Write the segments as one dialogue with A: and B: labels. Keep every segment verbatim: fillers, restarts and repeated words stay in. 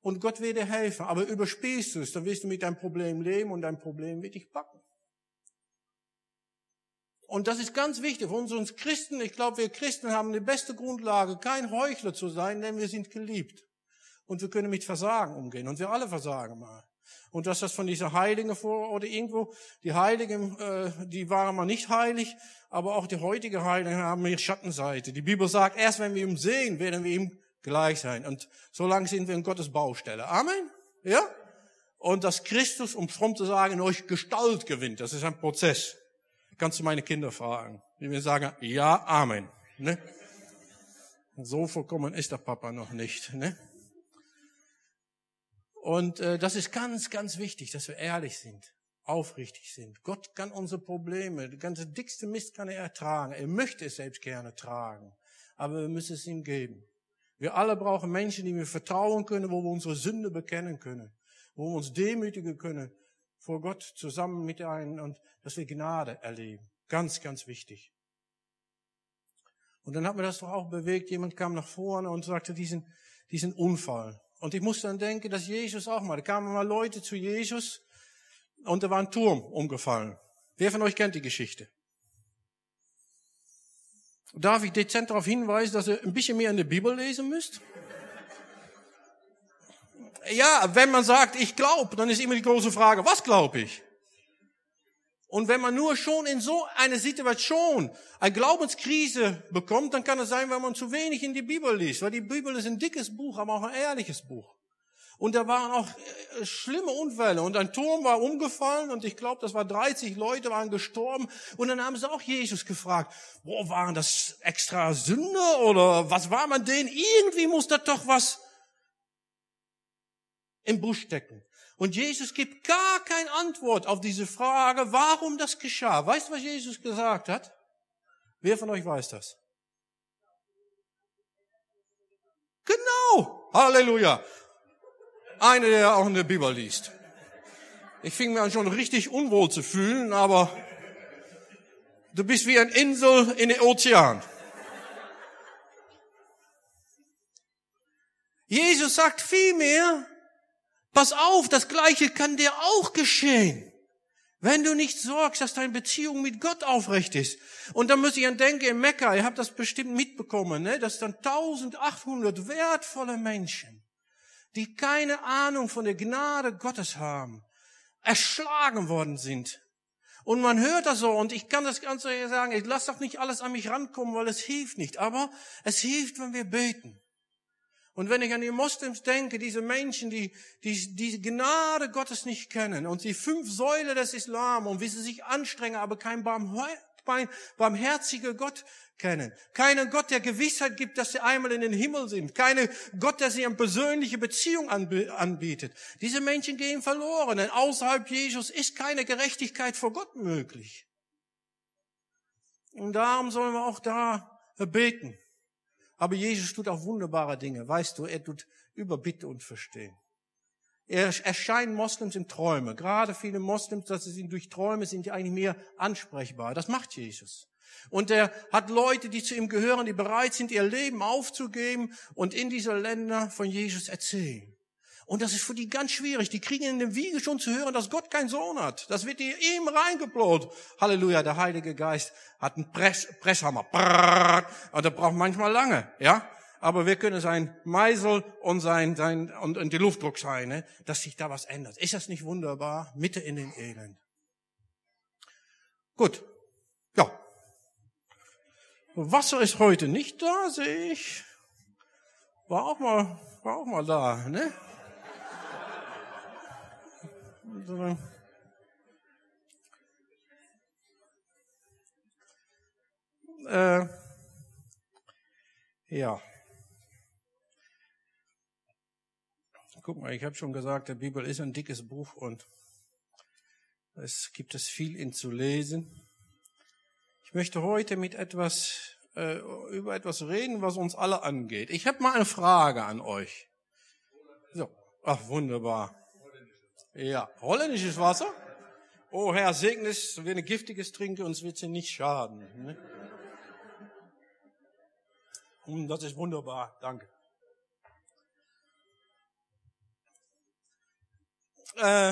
A: und Gott wird dir helfen. Aber überspielst du es, dann wirst du mit deinem Problem leben und dein Problem wird dich packen. Und das ist ganz wichtig für uns Christen. Ich glaube, wir Christen haben die beste Grundlage, kein Heuchler zu sein, denn wir sind geliebt. Und wir können mit Versagen umgehen. Und wir alle versagen mal. Und dass das von dieser Heiligen vor oder irgendwo, die Heiligen, äh, die waren mal nicht heilig, aber auch die heutigen Heiligen haben ihre Schattenseite. Die Bibel sagt, erst wenn wir ihn sehen, werden wir ihm gleich sein. Und so lange sind wir in Gottes Baustelle. Amen? Ja? Und dass Christus, um fromm zu sagen, in euch Gestalt gewinnt. Das ist ein Prozess. Kannst du meine Kinder fragen, die mir sagen, ja, Amen. Ne? So vollkommen ist der Papa noch nicht. Ne? Und äh, das ist ganz, ganz wichtig, dass wir ehrlich sind, aufrichtig sind. Gott kann unsere Probleme, der ganze dickste Mist kann er ertragen. Er möchte es selbst gerne tragen, aber wir müssen es ihm geben. Wir alle brauchen Menschen, die wir vertrauen können, wo wir unsere Sünde bekennen können, wo wir uns demütigen können vor Gott zusammen mit einem und dass wir Gnade erleben. Ganz, ganz wichtig. Und dann hat mir das doch auch bewegt. Jemand kam nach vorne und sagte diesen, diesen Unfall. Und ich musste dann denken, dass Jesus auch mal, da kamen mal Leute zu Jesus und da war ein Turm umgefallen. Wer von euch kennt die Geschichte? Darf ich dezent darauf hinweisen, dass ihr ein bisschen mehr in der Bibel lesen müsst? Ja, wenn man sagt, ich glaube, dann ist immer die große Frage, was glaube ich? Und wenn man nur schon in so einer Situation eine Glaubenskrise bekommt, dann kann es sein, weil man zu wenig in die Bibel liest. Weil die Bibel ist ein dickes Buch, aber auch ein ehrliches Buch. Und da waren auch äh, schlimme Unfälle. Und ein Turm war umgefallen und ich glaube, das war dreißig Leute, waren gestorben. Und dann haben sie auch Jesus gefragt, wo waren das extra Sünder oder was war man denen? Irgendwie muss da doch was im Busch stecken. Und Jesus gibt gar keine Antwort auf diese Frage, warum das geschah. Weißt du, was Jesus gesagt hat? Wer von euch weiß das? Genau! Halleluja! Einer, der auch in der Bibel liest. Ich fing mir an schon richtig unwohl zu fühlen, aber du bist wie eine Insel in den Ozean. Jesus sagt vielmehr, pass auf, das Gleiche kann dir auch geschehen, wenn du nicht sorgst, dass deine Beziehung mit Gott aufrecht ist. Und dann muss ich an denken, in Mekka, ihr habt das bestimmt mitbekommen, ne, dass dann eintausendachthundert wertvolle Menschen, die keine Ahnung von der Gnade Gottes haben, erschlagen worden sind. Und man hört das so, und ich kann das Ganze sagen, ich lasse doch nicht alles an mich rankommen, weil es hilft nicht. Aber es hilft, wenn wir beten. Und wenn ich an die Moslems denke, diese Menschen, die die die Gnade Gottes nicht kennen und die fünf Säulen des Islam und wie sie sich anstrengen, aber keinen barmherzigen Gott kennen. Keinen Gott, der Gewissheit gibt, dass sie einmal in den Himmel sind. Keinen Gott, der sie eine persönliche Beziehung anbietet. Diese Menschen gehen verloren, denn außerhalb Jesus ist keine Gerechtigkeit vor Gott möglich. Und darum sollen wir auch da beten. Aber Jesus tut auch wunderbare Dinge. Weißt du, er tut Überbitte und Verstehen. Er erscheint Moslems in Träume. Gerade viele Moslems, dass sie durch Träume sind, die eigentlich mehr ansprechbar. Das macht Jesus. Und er hat Leute, die zu ihm gehören, die bereit sind, ihr Leben aufzugeben und in diese Länder von Jesus erzählen. Und das ist für die ganz schwierig. Die kriegen in der Wiege schon zu hören, dass Gott keinen Sohn hat. Das wird ihm reingeplot. Halleluja, der Heilige Geist hat einen Press, Presshammer. Und der braucht manchmal lange, ja. Aber wir können sein Meißel und sein, sein, und, und die Luftdruck sein, ne? Dass sich da was ändert. Ist das nicht wunderbar? Mitte in den Elend. Gut. Ja. Wasser ist heute nicht da, sehe ich. War auch mal, war auch mal da, ne? Äh, ja. Guck mal, ich habe schon gesagt, die Bibel ist ein dickes Buch und es gibt es viel in zu lesen. Ich möchte heute mit etwas äh, über etwas reden, was uns alle angeht. Ich habe mal eine Frage an euch. So, ach wunderbar. Ja, holländisches Wasser. Oh Herr, segne es, wenn ich giftiges trinke, uns wird es nicht schaden. Ne? Das ist wunderbar, danke. äh,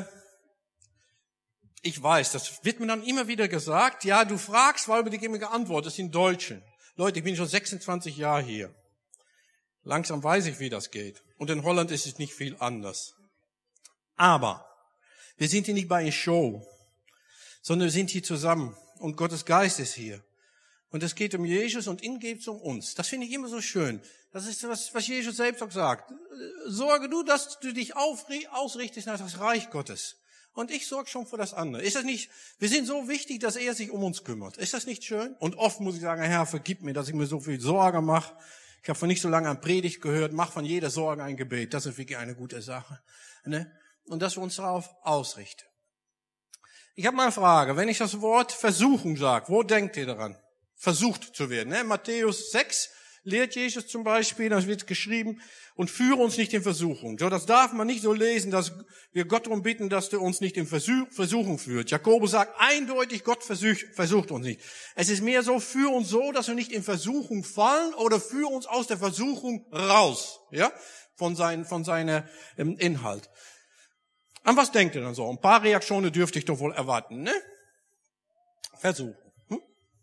A: ich weiß, das wird mir dann immer wieder gesagt, ja, du fragst, weil wir die geben geantwortet, das sind Deutschen. Leute, ich bin schon sechsundzwanzig Jahre hier. Langsam weiß ich, wie das geht. Und in Holland ist es nicht viel anders. Aber wir sind hier nicht bei einer Show, sondern wir sind hier zusammen und Gottes Geist ist hier. Und es geht um Jesus und ihm geht es um uns. Das finde ich immer so schön. Das ist was, was Jesus selbst auch sagt. Sorge du, dass du dich ausrichtest nach das Reich Gottes. Und ich sorge schon für das andere. Ist das nicht, wir sind so wichtig, dass er sich um uns kümmert. Ist das nicht schön? Und oft muss ich sagen, Herr, vergib mir, dass ich mir so viel Sorge mache. Ich habe vor nicht so lange eine Predigt gehört, mach von jeder Sorge ein Gebet. Das ist wirklich eine gute Sache. Ne? Und dass wir uns darauf ausrichten. Ich habe mal eine Frage. Wenn ich das Wort Versuchung sage, wo denkt ihr daran? Versucht zu werden. Ne? Matthäus sechs lehrt Jesus zum Beispiel, da wird geschrieben, und führe uns nicht in Versuchung. So, das darf man nicht so lesen, dass wir Gott darum bitten, dass er uns nicht in Versuch, Versuchung führt. Jakobus sagt eindeutig, Gott versucht, versucht uns nicht. Es ist mehr so, führe uns so, dass wir nicht in Versuchung fallen oder führe uns aus der Versuchung raus, ja, von seinem, von seiner ähm, Inhalt. An was denkt ihr dann so? Ein paar Reaktionen dürfte ich doch wohl erwarten, ne? Versuchen. Hm?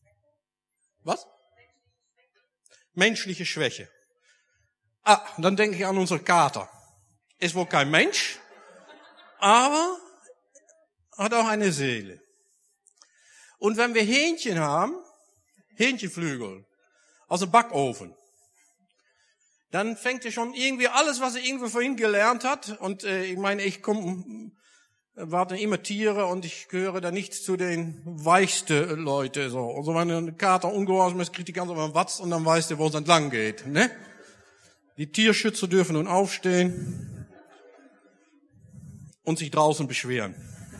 A: Was? Menschliche Schwäche. Ah, dann denke ich an unsere Kater. Ist wohl kein Mensch, aber hat auch eine Seele. Und wenn wir Hähnchen haben, Hähnchenflügel, aus dem Backofen, dann fängt er schon irgendwie alles, was er irgendwie vorhin gelernt hat. Und äh, ich meine, ich komme, warte immer Tiere und ich gehöre da nicht zu den weichsten Leute. So, also wenn ein Kater ungehorsam ist, kriegt die ganz auf den Watz und dann weiß der, wo es entlang geht. Ne? Die Tierschützer dürfen nun aufstehen und sich draußen beschweren.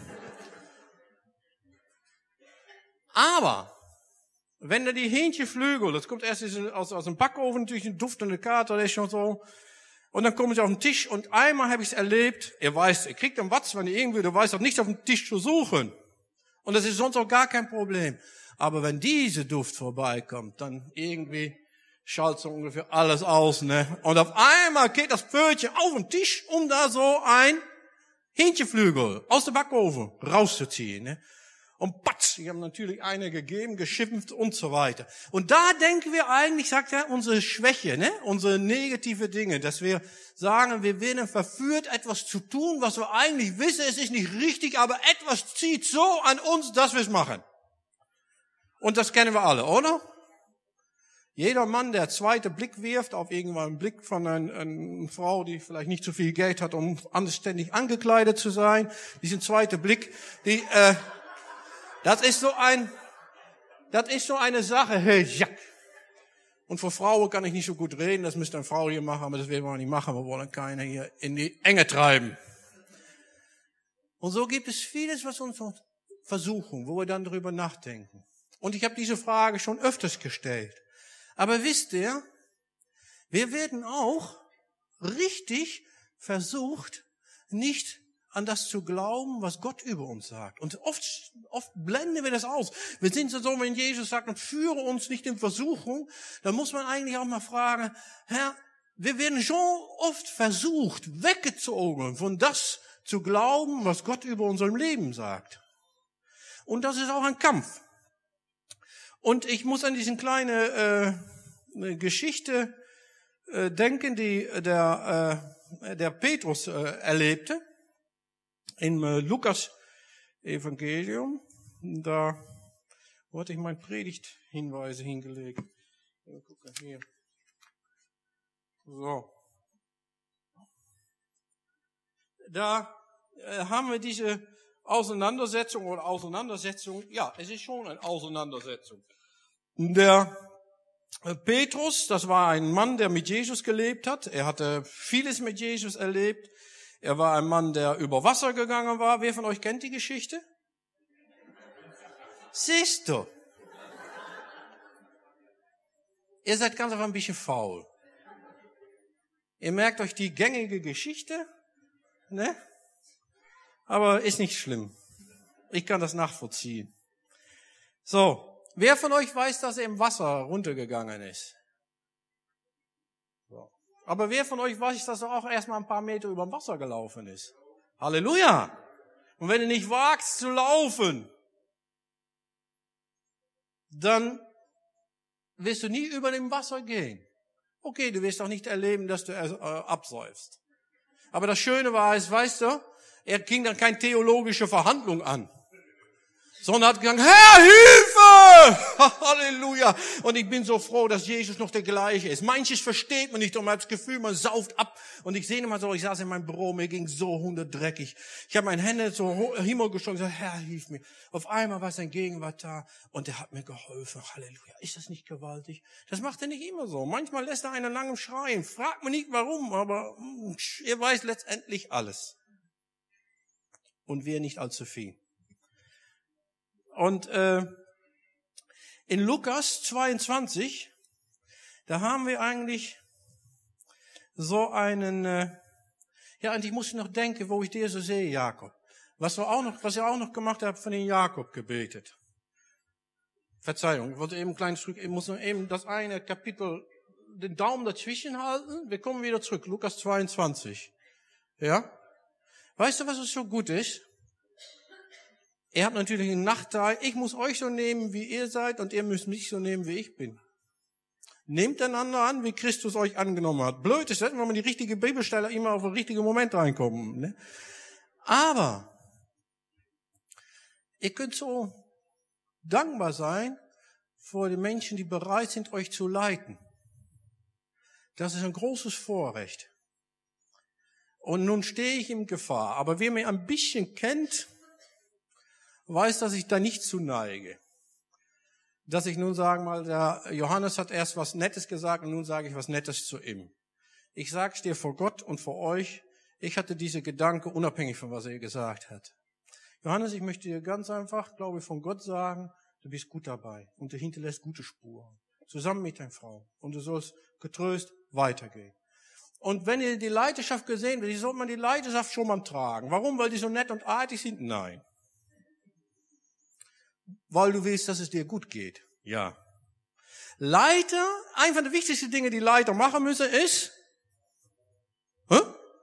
A: Aber wenn da die Hähnchenflügel, das kommt erst aus, aus dem Backofen, natürlich ein duftende Kater, der ist schon so. Und dann kommen sie auf den Tisch und einmal habe ich es erlebt, er weiß, er kriegt einen Watz, wenn er irgendwie, du weißt auch nicht auf den Tisch zu suchen. Und das ist sonst auch gar kein Problem. Aber wenn diese Duft vorbeikommt, dann irgendwie schaltet so ungefähr alles aus, ne? Und auf einmal geht das Pfötchen auf den Tisch, um da so ein Hähnchenflügel aus dem Backofen rauszuziehen, ne? Und patz, ich habe natürlich eine gegeben, geschimpft und so weiter. Und da denken wir eigentlich, sagt er, unsere Schwäche, ne, unsere negative Dinge, dass wir sagen, wir werden verführt, etwas zu tun, was wir eigentlich wissen, es ist nicht richtig, aber etwas zieht so an uns, dass wir es machen. Und das kennen wir alle, oder? Jeder Mann, der zweite Blick wirft auf irgendwann einen Blick von einer, einer Frau, die vielleicht nicht so viel Geld hat, um anständig angekleidet zu sein, diesen zweiten Blick, die äh, Das ist so ein, das ist so eine Sache, hey, ja. Und für Frauen kann ich nicht so gut reden, das müsste eine Frau hier machen, aber das werden wir nicht machen, wir wollen keine hier in die Enge treiben. Und so gibt es vieles, was uns versuchen, wo wir dann darüber nachdenken. Und ich habe diese Frage schon öfters gestellt. Aber wisst ihr, wir werden auch richtig versucht, nicht an das zu glauben, was Gott über uns sagt. Und oft, oft blenden wir das aus. Wir sind so, wenn Jesus sagt, und führe uns nicht in Versuchung, dann muss man eigentlich auch mal fragen, Herr, wir werden schon oft versucht, weggezogen von das zu glauben, was Gott über unserem Leben sagt. Und das ist auch ein Kampf. Und ich muss an diese kleine äh, Geschichte äh, denken, die der, äh, der Petrus äh, erlebte. Im äh, Lukas-Evangelium, da wo hatte ich meine Predigthinweise hingelegt. Mal gucken hier. So. Da äh, haben wir diese Auseinandersetzung oder Auseinandersetzung. Ja, es ist schon eine Auseinandersetzung. Der äh, Petrus, das war ein Mann, der mit Jesus gelebt hat. Er hatte vieles mit Jesus erlebt. Er war ein Mann, der über Wasser gegangen war. Wer von euch kennt die Geschichte? Siehst du? Ihr seid ganz einfach ein bisschen faul. Ihr merkt euch die gängige Geschichte, ne? Aber ist nicht schlimm. Ich kann das nachvollziehen. So, wer von euch weiß, dass er im Wasser runtergegangen ist? So. Aber wer von euch weiß, dass er auch erstmal ein paar Meter über dem Wasser gelaufen ist? Halleluja. Und wenn du nicht wagst zu laufen, dann wirst du nie über dem Wasser gehen. Okay, du wirst auch nicht erleben, dass du äh, absäufst. Aber das Schöne war es, weißt du, er ging dann keine theologische Verhandlung an, sondern hat gesagt, Herr, Hilfe! Halleluja! Und ich bin so froh, dass Jesus noch der gleiche ist. Manches versteht man nicht und man hat das Gefühl, man sauft ab. Und ich sehe mal so, ich saß in meinem Büro, mir ging so hunderdreckig. Ich habe meine Hände so Himmel gestreckt und gesagt, Herr, hilf mir. Auf einmal war sein Gegenwart da und er hat mir geholfen. Halleluja! Ist das nicht gewaltig? Das macht er nicht immer so. Manchmal lässt er einen lange schreien. Fragt man nicht warum, aber er weiß letztendlich alles. Und wir nicht allzu viel. Und äh, in Lukas zweiundzwanzig, da haben wir eigentlich so einen, äh, ja, eigentlich muss ich noch denken, wo ich dir so sehe, Jakob. Was wir auch noch, was ihr auch noch gemacht habt, von den Jakob gebetet. Verzeihung, ich wollte eben ein kleines Stück, ich muss noch eben das eine Kapitel, den Daumen dazwischen halten. Wir kommen wieder zurück, Lukas zweiundzwanzig. Ja? Weißt du, was es so gut ist? Er hat natürlich einen Nachteil. Ich muss euch so nehmen, wie ihr seid, und ihr müsst mich so nehmen, wie ich bin. Nehmt einander an, wie Christus euch angenommen hat. Blöd ist das, wenn man die richtige Bibelstelle immer auf den richtigen Moment reinkommt. Ne? Aber ihr könnt so dankbar sein vor den Menschen, die bereit sind, euch zu leiten. Das ist ein großes Vorrecht. Und nun stehe ich in Gefahr. Aber wer mich ein bisschen kennt, weiß, dass ich da nicht zu neige. Dass ich nun sagen mal, der Johannes hat erst was Nettes gesagt und nun sage ich was Nettes zu ihm. Ich sage es dir vor Gott und vor euch, ich hatte diese Gedanken unabhängig von was er gesagt hat. Johannes, ich möchte dir ganz einfach, glaube ich, von Gott sagen, du bist gut dabei und du hinterlässt gute Spuren. Zusammen mit deiner Frau. Und du sollst getröst weitergehen. Und wenn ihr die Leiterschaft gesehen wird, sollte man die Leiterschaft schon mal tragen. Warum? Weil die so nett und artig sind? Nein. Weil du willst, dass es dir gut geht. Ja. Leiter, eine von der wichtigsten Dinge, die Leiter machen müssen, ist, hä?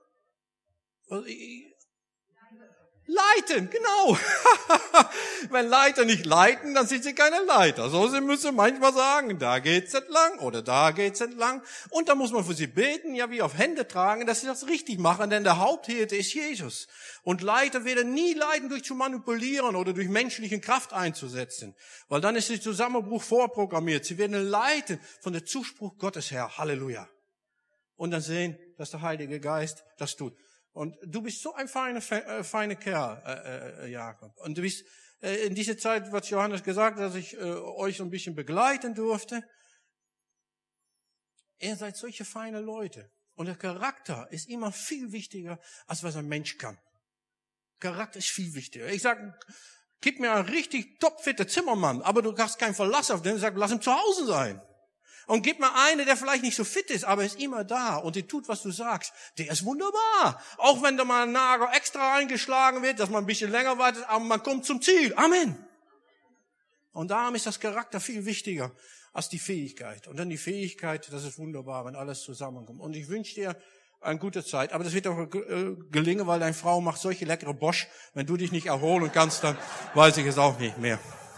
A: Leiten, genau. Wenn Leiter nicht leiten, dann sind sie keine Leiter. So, sie müssen manchmal sagen, da geht's entlang oder da geht's entlang. Und da muss man für sie beten, ja wie auf Hände tragen, dass sie das richtig machen, denn der Haupthirte ist Jesus. Und Leiter werden nie leiten durch zu manipulieren oder durch menschliche Kraft einzusetzen. Weil dann ist der Zusammenbruch vorprogrammiert. Sie werden leiten von der Zuspruch Gottes her. Halleluja. Und dann sehen, dass der Heilige Geist das tut. Und du bist so ein feiner, äh, feiner Kerl, äh, äh, Jakob. Und du bist äh, in dieser Zeit, was Johannes gesagt hat, dass ich äh, euch so ein bisschen begleiten durfte. Ihr seid solche feine Leute. Und der Charakter ist immer viel wichtiger, als was ein Mensch kann. Charakter ist viel wichtiger. Ich sag, gib mir einen richtig topfitter Zimmermann, aber du hast keinen Verlass auf den. Ich sag, lass ihn zu Hause sein. Und gib mir einen, der vielleicht nicht so fit ist, aber ist immer da und der tut, was du sagst. Der ist wunderbar. Auch wenn da mal ein Nagel extra eingeschlagen wird, dass man ein bisschen länger wartet, aber man kommt zum Ziel. Amen. Und darum ist das Charakter viel wichtiger als die Fähigkeit. Und dann die Fähigkeit, das ist wunderbar, wenn alles zusammenkommt. Und ich wünsche dir eine gute Zeit. Aber das wird auch gelingen, weil deine Frau macht solche leckere Bosch. Wenn du dich nicht erholen kannst, dann weiß ich es auch nicht mehr.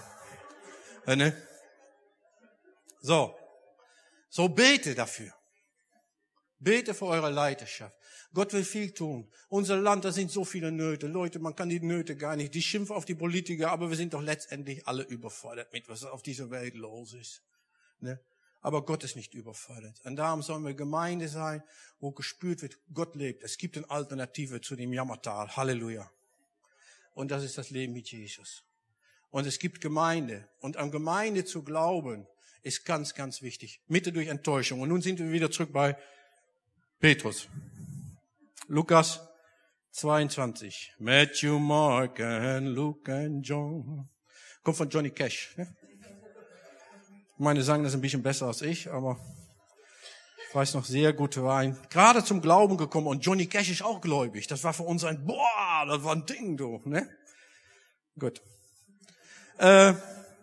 A: So. So bete dafür. Bete für eure Leiterschaft. Gott will viel tun. Unser Land, da sind so viele Nöte. Leute, man kann die Nöte gar nicht. Die schimpfen auf die Politiker, aber wir sind doch letztendlich alle überfordert mit, was auf dieser Welt los ist. Ne? Aber Gott ist nicht überfordert. Und darum sollen wir Gemeinde sein, wo gespürt wird, Gott lebt. Es gibt eine Alternative zu dem Jammertal. Halleluja. Und das ist das Leben mit Jesus. Und es gibt Gemeinde. Und an Gemeinde zu glauben, ist ganz, ganz wichtig. Mitte durch Enttäuschung. Und nun sind wir wieder zurück bei Petrus. Lukas zweiundzwanzig. Matthew, Mark and Luke and John. Kommt von Johnny Cash. Ne? Meine sagen das ein bisschen besser als ich, aber ich weiß noch sehr gut, wir waren gerade zum Glauben gekommen und Johnny Cash ist auch gläubig. Das war für uns ein, boah, das war ein Ding, du. Ne? Gut. Äh,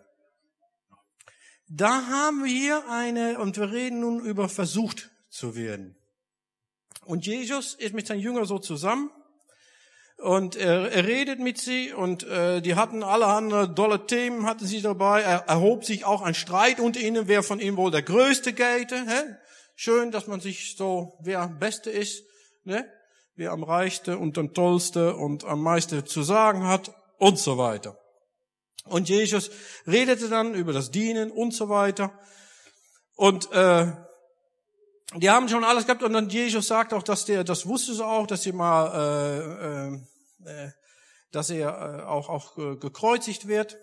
A: Da haben wir hier eine, und wir reden nun über versucht zu werden. Und Jesus ist mit seinen Jüngern so zusammen. Und er, er redet mit sie und äh, die hatten allerhand dolle Themen, hatten sie dabei. Er erhob sich auch ein Streit unter ihnen, wer von ihnen wohl der Größte gelte. Hä? Schön, dass man sich so, wer am Beste ist, ne? Wer am Reichste und am Tollste und am meisten zu sagen hat und so weiter. Und Jesus redete dann über das Dienen und so weiter. Und äh, die haben schon alles gehabt und dann Jesus sagt auch, dass der, das wusste sie auch, dass sie mal, äh, äh, dass er äh, auch auch äh, gekreuzigt wird.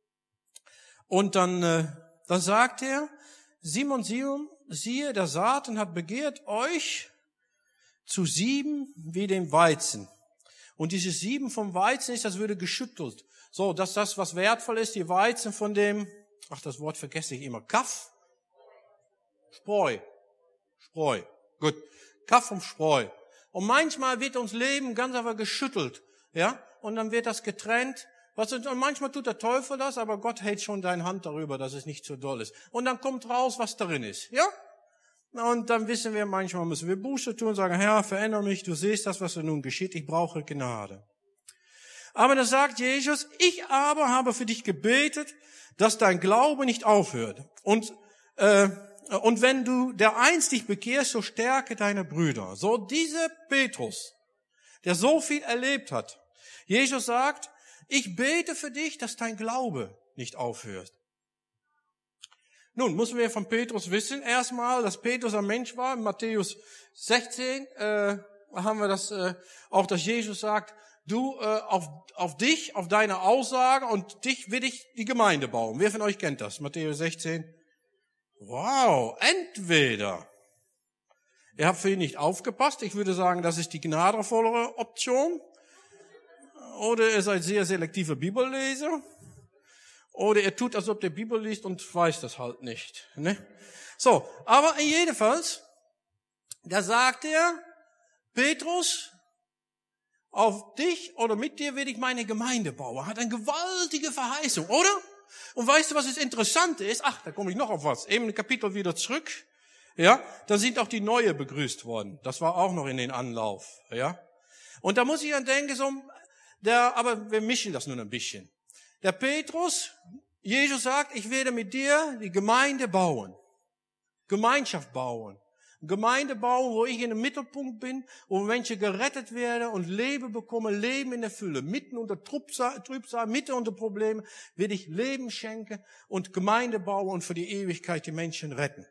A: Und dann, äh, dann sagt er, Simon, Simon, siehe, der Satan hat begehrt euch zu sieben wie dem Weizen. Und dieses Sieben vom Weizen ist, das würde geschüttelt. So, dass das, was wertvoll ist, die Weizen von dem, ach, das Wort vergesse ich immer, Kaff, Spreu. Spreu. Gut. Kaff vom Spreu. Und manchmal wird uns Leben ganz einfach geschüttelt. Ja? Und dann wird das getrennt. Was, und manchmal tut der Teufel das, aber Gott hält schon deine Hand darüber, dass es nicht so doll ist. Und dann kommt raus, was darin ist. Ja? Und dann wissen wir, manchmal müssen wir Buße tun und sagen, Herr, verändere mich, du siehst das, was nun geschieht, ich brauche Gnade. Aber dann sagt Jesus, ich aber habe für dich gebetet, dass dein Glaube nicht aufhört. Und, äh, Und wenn du dereinst dich bekehrst, so stärke deine Brüder. So dieser Petrus, der so viel erlebt hat. Jesus sagt, ich bete für dich, dass dein Glaube nicht aufhört. Nun, müssen wir von Petrus wissen, erstmal, dass Petrus ein Mensch war. In Matthäus sechzehn äh, haben wir das äh, auch, dass Jesus sagt, du, äh, auf, auf dich, auf deine Aussage und dich will ich die Gemeinde bauen. Wer von euch kennt das? Matthäus sechzehn. Wow, entweder ihr habt für ihn nicht aufgepasst, ich würde sagen, das ist die gnadenvollere Option, oder ihr seid sehr selektive Bibelleser, oder ihr tut, als ob ihr Bibel liest und weiß das halt nicht. Ne? So, aber jedenfalls, da sagt er, Petrus, auf dich oder mit dir will ich meine Gemeinde bauen. Hat eine gewaltige Verheißung, oder? Und weißt du, was das Interessante ist? Ach, da komme ich noch auf was. Eben ein Kapitel wieder zurück. Ja, da sind auch die Neue begrüßt worden. Das war auch noch in den Anlauf. Ja, und da muss ich dann denken, so, der, aber wir mischen das nun ein bisschen. Der Petrus, Jesus sagt, ich werde mit dir die Gemeinde bauen. Gemeinschaft bauen. Gemeinde bauen, wo ich in dem Mittelpunkt bin, wo Menschen gerettet werden und Leben bekommen, Leben in der Fülle. Mitten unter Trübsal, Trübsal, mitten unter Problemen, will ich Leben schenken und Gemeinde bauen und für die Ewigkeit die Menschen retten.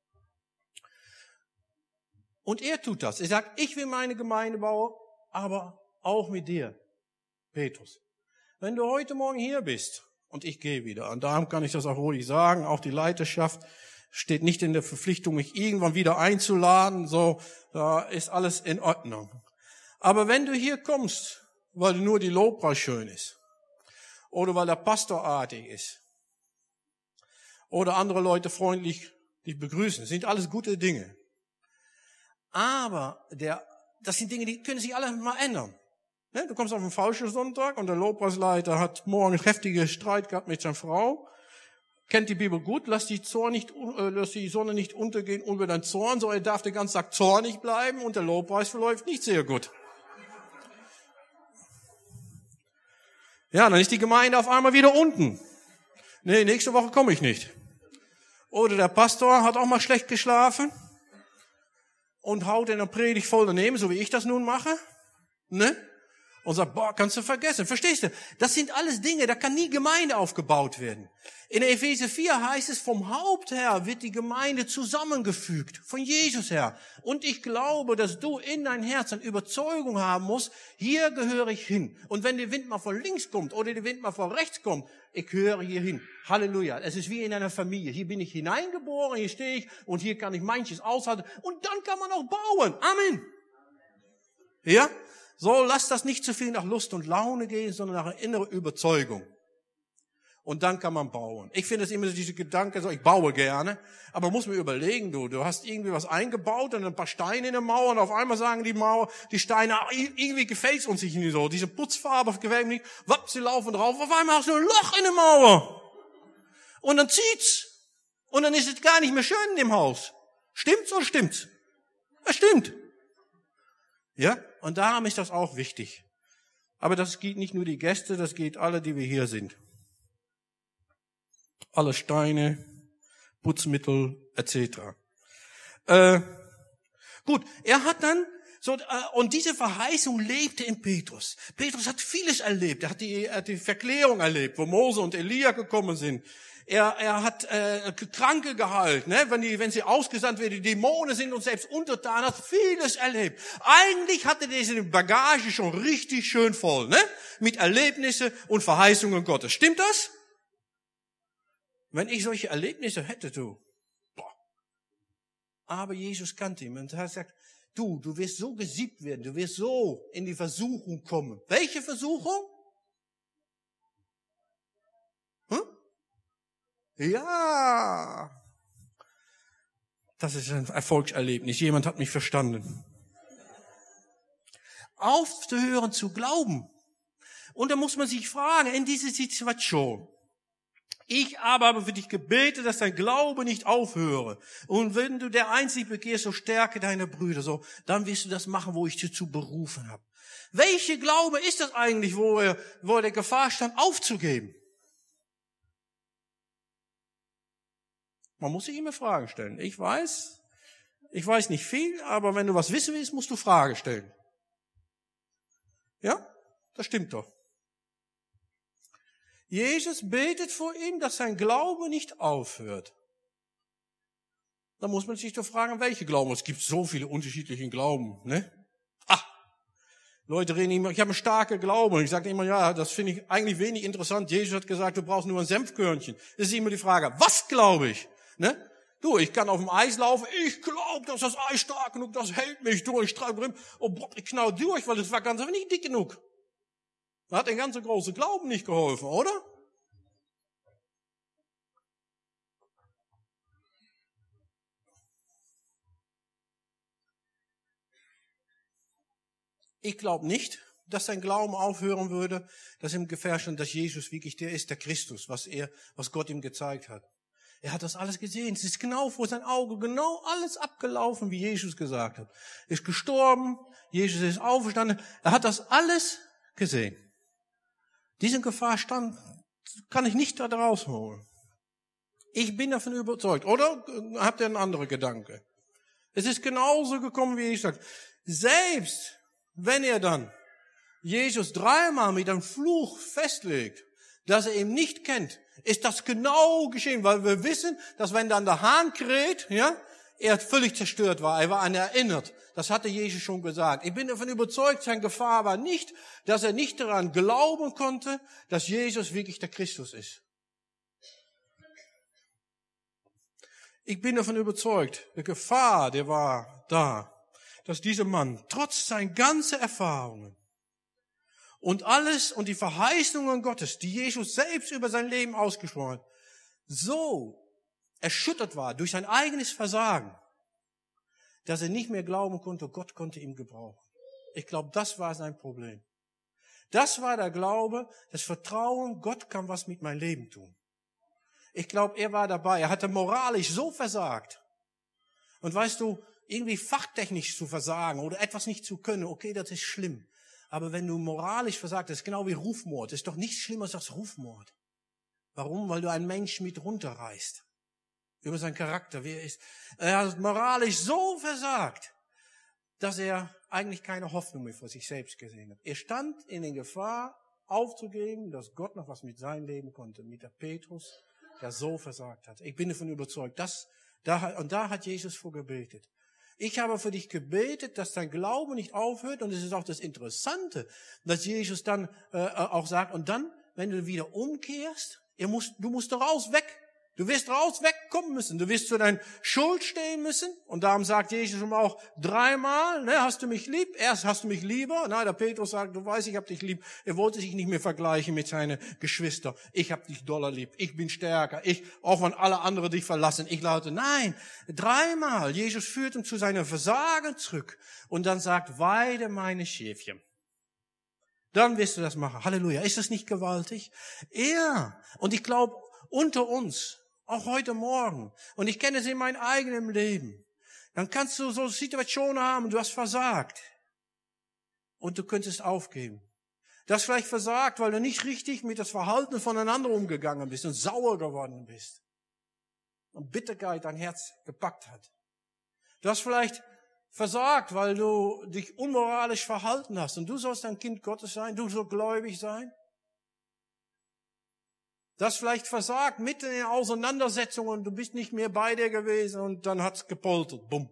A: Und er tut das. Er sagt, ich will meine Gemeinde bauen, aber auch mit dir, Petrus. Wenn du heute Morgen hier bist, und ich gehe wieder, und darum kann ich das auch ruhig sagen, auch die Leiterschaft steht nicht in der Verpflichtung, mich irgendwann wieder einzuladen, so, da ist alles in Ordnung. Aber wenn du hier kommst, weil nur die Lobpreis schön ist, oder weil der Pastor artig ist, oder andere Leute freundlich dich begrüßen, das sind alles gute Dinge. Aber der, das sind Dinge, die können sich alle mal ändern. Du kommst auf einen falschen Sonntag und der Lobpreisleiter hat morgen heftige Streit gehabt mit seiner Frau. Kennt die Bibel gut, lass die, Zorn nicht, äh, lass die Sonne nicht untergehen über deinen Zorn, so er darf den ganzen Tag zornig bleiben und der Lobpreis verläuft nicht sehr gut. Ja, dann ist die Gemeinde auf einmal wieder unten. Nee, nächste Woche komme ich nicht. Oder der Pastor hat auch mal schlecht geschlafen und haut in der Predigt voll daneben, so wie ich das nun mache. Ne? Und sagt, boah, kannst du vergessen. Verstehst du? Das sind alles Dinge, da kann nie Gemeinde aufgebaut werden. In Epheser vier heißt es, vom Haupt her wird die Gemeinde zusammengefügt. Von Jesus her. Und ich glaube, dass du in dein Herz eine Überzeugung haben musst, hier gehöre ich hin. Und wenn der Wind mal von links kommt oder der Wind mal von rechts kommt, ich gehöre hier hin. Halleluja. Es ist wie in einer Familie. Hier bin ich hineingeboren, hier stehe ich und hier kann ich manches aushalten. Und dann kann man auch bauen. Amen. Ja? So, lass das nicht zu viel nach Lust und Laune gehen, sondern nach einer inneren Überzeugung. Und dann kann man bauen. Ich finde es immer so diese Gedanke, so, ich baue gerne, aber muss mir überlegen, du, du hast irgendwie was eingebaut und ein paar Steine in der Mauer und auf einmal sagen die Mauer, die Steine, irgendwie gefällt es uns nicht so, diese Putzfarbe gefällt mir nicht, wapp, sie laufen drauf, auf einmal hast du ein Loch in der Mauer. Und dann zieht's. Und dann ist es gar nicht mehr schön in dem Haus. Stimmt's oder stimmt's? Ja, stimmt. Ja? Und darum ist das auch wichtig. Aber das geht nicht nur die Gäste, das geht alle, die wir hier sind. Alle Steine, Putzmittel et cetera. Äh, gut, er hat dann so, äh, und diese Verheißung lebte in Petrus. Petrus hat vieles erlebt. Er hat die, er hat die Verklärung erlebt, wo Mose und Elia gekommen sind. Er, er hat äh, Kranke geheilt, ne? wenn, die, wenn sie ausgesandt werden, die Dämonen sind uns selbst untertan, hat vieles erlebt. Eigentlich hatte er diese Bagage schon richtig schön voll, ne? Mit Erlebnissen und Verheißungen Gottes. Stimmt das? Wenn ich solche Erlebnisse hätte, du. Boah. Aber Jesus kannte ihn und er hat gesagt, du, du wirst so gesiebt werden, du wirst so in die Versuchung kommen. Welche Versuchung? Hm? Ja, das ist ein Erfolgserlebnis. Jemand hat mich verstanden. Aufzuhören zu glauben. Und da muss man sich fragen, in dieser Situation, ich aber habe für dich gebetet, dass dein Glaube nicht aufhöre. Und wenn du der Einzige bekehrst, so stärke deine Brüder. So, dann wirst du das machen, wo ich dich zu berufen habe. Welche Glaube ist das eigentlich, wo er, wo er der Gefahr stand, aufzugeben? Man muss sich immer Fragen stellen. Ich weiß, ich weiß nicht viel, aber wenn du was wissen willst, musst du Fragen stellen. Ja, das stimmt doch. Jesus betet vor ihm, dass sein Glaube nicht aufhört. Da muss man sich doch fragen, welche Glauben. Es gibt so viele unterschiedliche Glauben, ne? Ah, Leute reden immer, ich habe einen starken Glauben. Und ich sage immer, ja, das finde ich eigentlich wenig interessant. Jesus hat gesagt, du brauchst nur ein Senfkörnchen. Das ist immer die Frage, was glaube ich? Ne? Du, ich kann auf dem Eis laufen, ich glaube, dass das Eis stark genug, das hält mich durch, ich treibe drin, oh Gott, ich knall durch, weil das war ganz einfach nicht dick genug. Da hat der ganze große Glauben nicht geholfen, oder? Ich glaube nicht, dass sein Glauben aufhören würde, dass ihm gefährdet stand, dass Jesus wirklich der ist, der Christus, was er, was Gott ihm gezeigt hat. Er hat das alles gesehen. Es ist genau vor sein Auge, genau alles abgelaufen, wie Jesus gesagt hat. Er ist gestorben, Jesus ist auferstanden. Er hat das alles gesehen. Diesen Gefahr stand, kann ich nicht da rausholen. Ich bin davon überzeugt. Oder habt ihr einen anderen Gedanke? Es ist genauso gekommen, wie ich sage. Selbst wenn er dann Jesus dreimal mit einem Fluch festlegt, dass er ihn nicht kennt, ist das genau geschehen, weil wir wissen, dass wenn dann der Hahn kräht, ja, er völlig zerstört war, er war an erinnert. Das hatte Jesus schon gesagt. Ich bin davon überzeugt, seine Gefahr war nicht, dass er nicht daran glauben konnte, dass Jesus wirklich der Christus ist. Ich bin davon überzeugt, die Gefahr, der war da, dass dieser Mann trotz seiner ganzen Erfahrungen und alles und die Verheißungen Gottes, die Jesus selbst über sein Leben ausgesprochen hat, so erschüttert war durch sein eigenes Versagen, dass er nicht mehr glauben konnte, Gott konnte ihn gebrauchen. Ich glaube, das war sein Problem. Das war der Glaube, das Vertrauen, Gott kann was mit meinem Leben tun. Ich glaube, er war dabei. Er hatte moralisch so versagt. Und weißt du, irgendwie fachtechnisch zu versagen oder etwas nicht zu können, okay, das ist schlimm. Aber wenn du moralisch versagt, das ist genau wie Rufmord. Das ist doch nichts Schlimmeres als Rufmord. Warum? Weil du einen Menschen mit runterreißt. Über seinen Charakter, wie er ist. Er hat moralisch so versagt, dass er eigentlich keine Hoffnung mehr vor sich selbst gesehen hat. Er stand in der Gefahr, aufzugeben, dass Gott noch was mit seinem Leben konnte. Mit der Petrus, der so versagt hat. Ich bin davon überzeugt. Das, da, und da hat Jesus vorgebetet. Ich habe für dich gebetet, dass dein Glaube nicht aufhört. Und es ist auch das Interessante, dass Jesus dann äh, auch sagt, und dann, wenn du wieder umkehrst, ihr musst, du musst raus, weg. Du wirst raus, wegkommen müssen. Du wirst zu deiner Schuld stehen müssen. Und darum sagt Jesus schon auch dreimal, ne, hast du mich lieb? Erst hast du mich lieber. Na, der Petrus sagt, du weißt, ich hab dich lieb. Er wollte sich nicht mehr vergleichen mit seinen Geschwistern. Ich hab dich doller lieb. Ich bin stärker. Ich, auch wenn alle anderen dich verlassen. Ich laute, nein. Dreimal. Jesus führt ihn zu seinem Versagen zurück. Und dann sagt, weide meine Schäfchen. Dann wirst du das machen. Halleluja. Ist das nicht gewaltig? Ja. Und ich glaube, unter uns, auch heute Morgen, und ich kenne es in meinem eigenen Leben, dann kannst du so Situationen haben, du hast versagt und du könntest aufgeben. Du hast vielleicht versagt, weil du nicht richtig mit das Verhalten voneinander umgegangen bist und sauer geworden bist. Und Bitterkeit dein Herz gepackt hat. Du hast vielleicht versagt, weil du dich unmoralisch verhalten hast. Und du sollst ein Kind Gottes sein, du sollst gläubig sein. Du hast vielleicht versagt mitten in der Auseinandersetzung und du bist nicht mehr bei dir gewesen und dann hat's gepoltert. Bumm.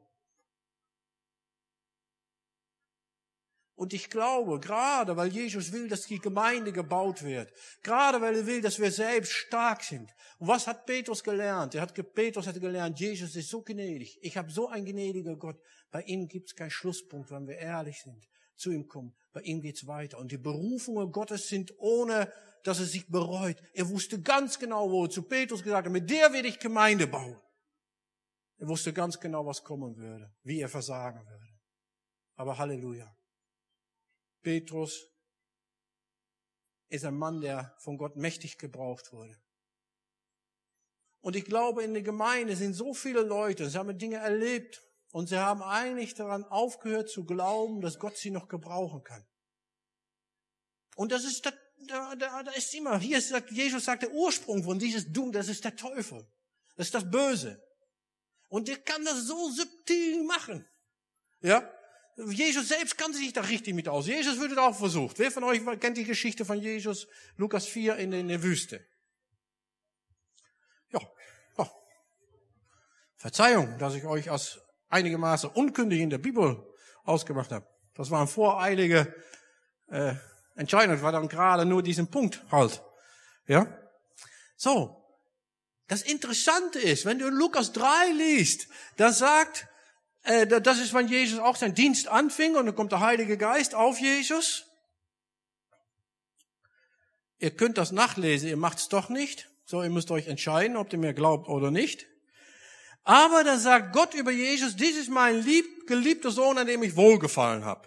A: Und ich glaube, gerade weil Jesus will, dass die Gemeinde gebaut wird, gerade weil er will, dass wir selbst stark sind. Und was hat Petrus gelernt? Er hat, Petrus hat gelernt, Jesus ist so gnädig. Ich habe so einen gnädigen Gott. Bei ihm gibt's keinen Schlusspunkt, wenn wir ehrlich sind. Zu ihm kommen. Bei ihm geht's weiter. Und die Berufungen Gottes sind ohne, dass er sich bereut. Er wusste ganz genau, wo er zu Petrus gesagt hat, mit der werde ich Gemeinde bauen. Er wusste ganz genau, was kommen würde, wie er versagen würde. Aber Halleluja. Petrus ist ein Mann, der von Gott mächtig gebraucht wurde. Und ich glaube, in der Gemeinde sind so viele Leute, sie haben Dinge erlebt und sie haben eigentlich daran aufgehört zu glauben, dass Gott sie noch gebrauchen kann. Und das ist, da, da, da ist immer, hier sagt, Jesus sagt, der Ursprung von dieses Dumm, das ist der Teufel. Das ist das Böse. Und der kann das so subtil machen. Ja? Jesus selbst kann sich da richtig mit aus. Jesus würde das auch versucht. Wer von euch kennt die Geschichte von Jesus, Lukas vier in, in der Wüste? Ja, ja. Verzeihung, dass ich euch als einigermaßen unkündig in der Bibel ausgemacht habe. Das war eine voreilige äh, Entscheidung. Das war dann gerade nur diesen Punkt halt. Ja. So. Das Interessante ist, wenn du in Lukas drei liest, da sagt, das ist, wenn Jesus auch seinen Dienst anfing und dann kommt der Heilige Geist auf Jesus. Ihr könnt das nachlesen, ihr macht es doch nicht. So, ihr müsst euch entscheiden, ob ihr mir glaubt oder nicht. Aber da sagt Gott über Jesus, dies ist mein lieb, geliebter Sohn, an dem ich wohlgefallen habe.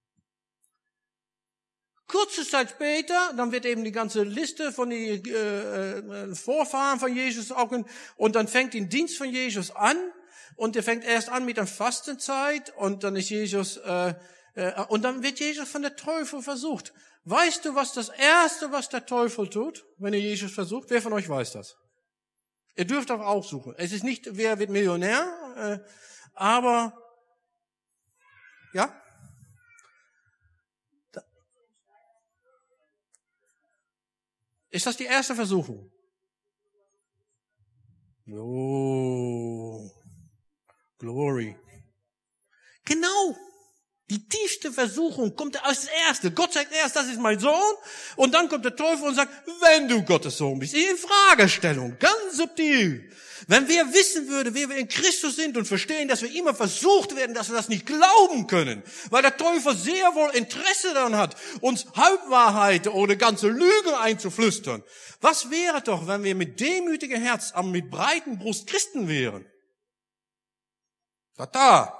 A: Kurze Zeit später, dann wird eben die ganze Liste von den äh, Vorfahren von Jesus auch in, und dann fängt den Dienst von Jesus an. Und er fängt erst an mit der Fastenzeit und dann ist Jesus äh, äh, und dann wird Jesus von der Teufel versucht. Weißt du, was das Erste, was der Teufel tut, wenn er Jesus versucht? Wer von euch weiß das? Ihr dürft auch aussuchen. Es ist nicht, wer wird Millionär, äh, aber ja. Da. Ist das die erste Versuchung? Oh. Glory. Genau. Die tiefste Versuchung kommt als Erste. Gott sagt erst, das ist mein Sohn. Und dann kommt der Teufel und sagt, wenn du Gottes Sohn bist. In Fragestellung. Ganz subtil. Wenn wir wissen würden, wer wir in Christus sind und verstehen, dass wir immer versucht werden, dass wir das nicht glauben können. Weil der Teufel sehr wohl Interesse daran hat, uns Halbwahrheiten oder ganze Lügen einzuflüstern. Was wäre doch, wenn wir mit demütigem Herz, aber mit breiten Brust Christen wären? Da, da.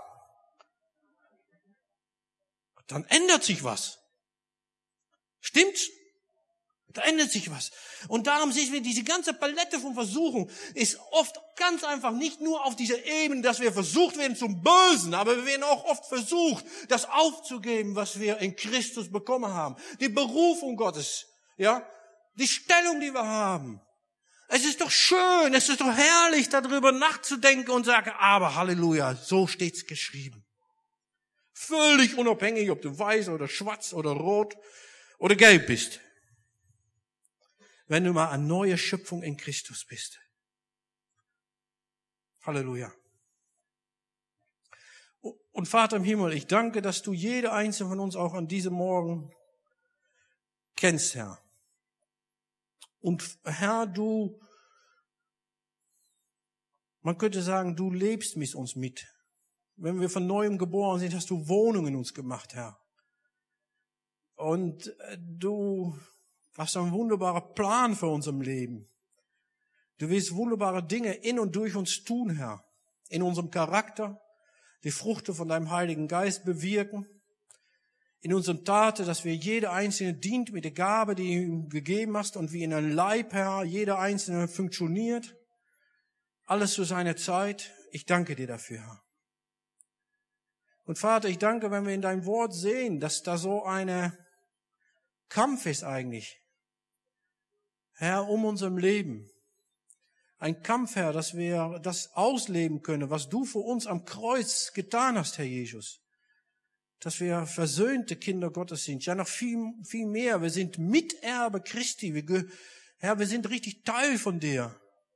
A: Dann ändert sich was. Stimmt's? Da ändert sich was. Und darum sehen wir, diese ganze Palette von Versuchung ist oft ganz einfach nicht nur auf dieser Ebene, dass wir versucht werden zum Bösen, aber wir werden auch oft versucht, das aufzugeben, was wir in Christus bekommen haben. Die Berufung Gottes, ja, die Stellung, die wir haben. Es ist doch schön, es ist doch herrlich, darüber nachzudenken und sagen, aber Halleluja, so steht's geschrieben. Völlig unabhängig, ob du weiß oder schwarz oder rot oder gelb bist. Wenn du mal eine neue Schöpfung in Christus bist. Halleluja. Und Vater im Himmel, ich danke, dass du jede einzelne von uns auch an diesem Morgen kennst, Herr. Und Herr, du, man könnte sagen, du lebst mit uns mit. Wenn wir von Neuem geboren sind, hast du Wohnung in uns gemacht, Herr. Und du hast einen wunderbaren Plan für unserem Leben. Du willst wunderbare Dinge in und durch uns tun, Herr. In unserem Charakter, die Früchte von deinem Heiligen Geist bewirken. In unseren Taten, dass wir jeder Einzelne dient mit der Gabe, die du ihm gegeben hast und wie in einem Leib, Herr, jeder Einzelne funktioniert. Alles zu seiner Zeit. Ich danke dir dafür, Herr. Und Vater, ich danke, wenn wir in deinem Wort sehen, dass da so eine Kampf ist eigentlich, Herr, um unserem Leben. Ein Kampf, Herr, dass wir das ausleben können, was du für uns am Kreuz getan hast, Herr Jesus. Dass wir versöhnte Kinder Gottes sind. Ja, noch viel, viel mehr. Wir sind Miterbe Christi. Wir, Herr, wir sind richtig Teil von dir.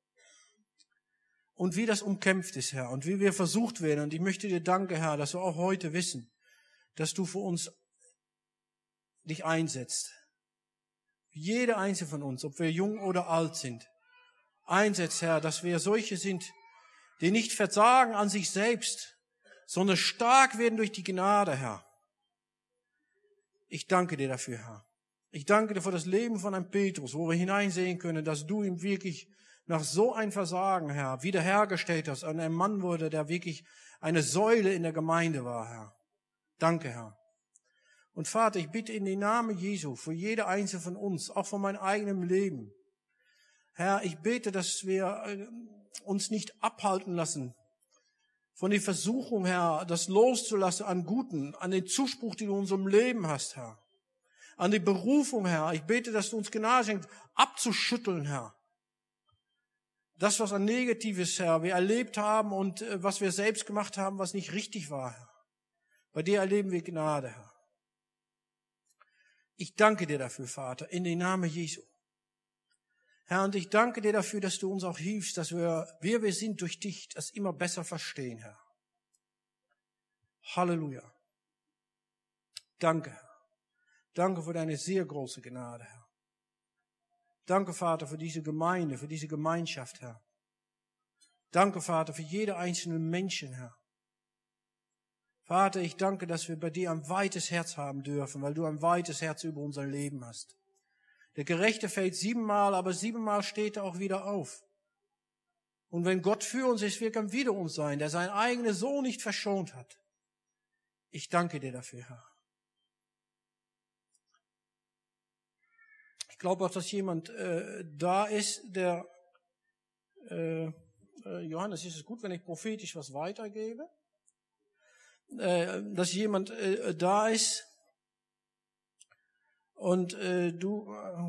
A: Und wie das umkämpft ist, Herr, und wie wir versucht werden. Und ich möchte dir danken, Herr, dass wir auch heute wissen, dass du für uns dich einsetzt. Jeder einzelne von uns, ob wir jung oder alt sind, einsetzt, Herr, dass wir solche sind, die nicht versagen an sich selbst, sondern stark werden durch die Gnade, Herr. Ich danke dir dafür, Herr. Ich danke dir für das Leben von einem Petrus, wo wir hineinsehen können, dass du ihm wirklich nach so ein Versagen, Herr, wiederhergestellt hast, an einem Mann wurde, der wirklich eine Säule in der Gemeinde war, Herr. Danke, Herr. Und Vater, ich bitte in den Namen Jesu für jede einzelne von uns, auch von meinem eigenen Leben. Herr, ich bete, dass wir uns nicht abhalten lassen von der Versuchung, Herr, das loszulassen an Guten, an den Zuspruch, den du in unserem Leben hast, Herr. An die Berufung, Herr. Ich bete, dass du uns Gnade schenkst, abzuschütteln, Herr. Das, was an Negatives, Herr, wir erlebt haben und was wir selbst gemacht haben, was nicht richtig war, Herr. Bei dir erleben wir Gnade, Herr. Ich danke dir dafür, Vater, in den Namen Jesu. Herr, und ich danke dir dafür, dass du uns auch hilfst, dass wir, wer wir sind durch dich, das immer besser verstehen, Herr. Halleluja. Danke, Herr. Danke für deine sehr große Gnade, Herr. Danke, Vater, für diese Gemeinde, für diese Gemeinschaft, Herr. Danke, Vater, für jede einzelne Menschen, Herr. Vater, ich danke, dass wir bei dir ein weites Herz haben dürfen, weil du ein weites Herz über unser Leben hast. Der Gerechte fällt siebenmal, aber siebenmal steht er auch wieder auf. Und wenn Gott für uns ist, wer kann wider uns sein, der seinen eigenen Sohn nicht verschont hat. Ich danke dir dafür, Herr. Ich glaube auch, dass jemand äh, da ist, der, äh, äh, Johannes, ist es gut, wenn ich prophetisch was weitergebe? Äh, dass jemand äh, da ist und äh, du... Äh,